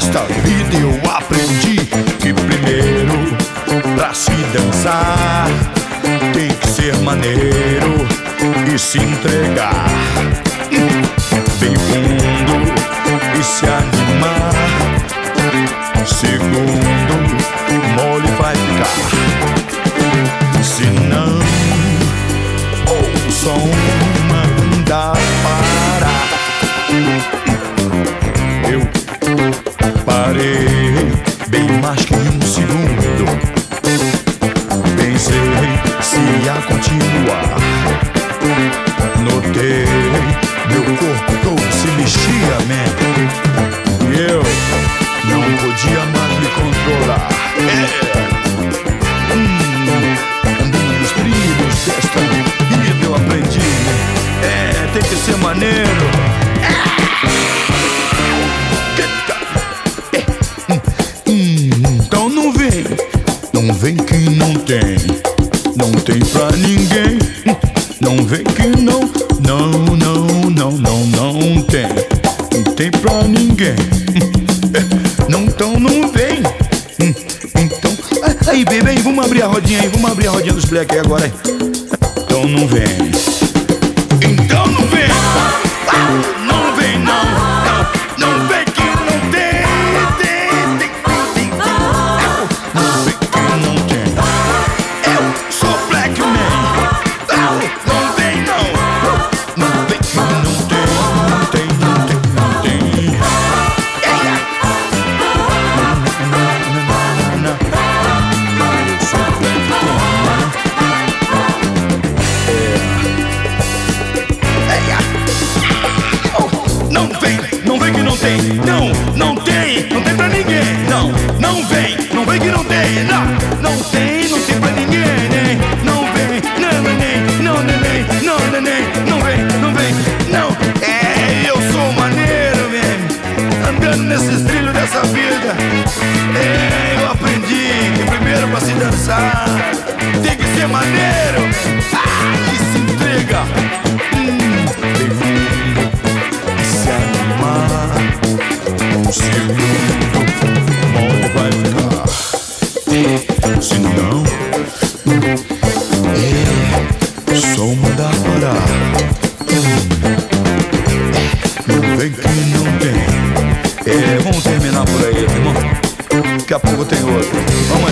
Nesta vida eu aprendi que primeiro, pra se dançar, tem que ser maneiro e se entregar bem fundo e se animar. Segundo, mole vai ficar. Se não, ou o som manda parar. Eu parei bem mais que um segundo. Pensei se ia continuar. Notei meu corpo todo se mexia, man. E eu não podia mais me controlar. Nos trilhos desta vida eu aprendi, tem que ser maneiro. Então não vem que não tem pra ninguém. Não vem que não tem pra ninguém. Então não vem. Então, aí baby, vamos abrir a rodinha aí, dos black aí agora aí. Então não vem. Então não vem. Não vem não. Não vem que não tem. Não vem que não tem. Eu sou black man. Não vem não. Não vem que não tem. Não tem pra ninguém. Não vem que não tem. Não tem pra ninguém, né? Não vem, não vem. Eu sou maneiro, man. Andando nesses trilhos dessa vida. Eu aprendi que primeiro pra se dançar tem que ser maneiro. E se entrega. Segundo, mole vai ficar. Se não, só mandar parar. Não vem que não tem. Vamos terminar por aí, irmão. Daqui a pouco tem outro. Vamos aí.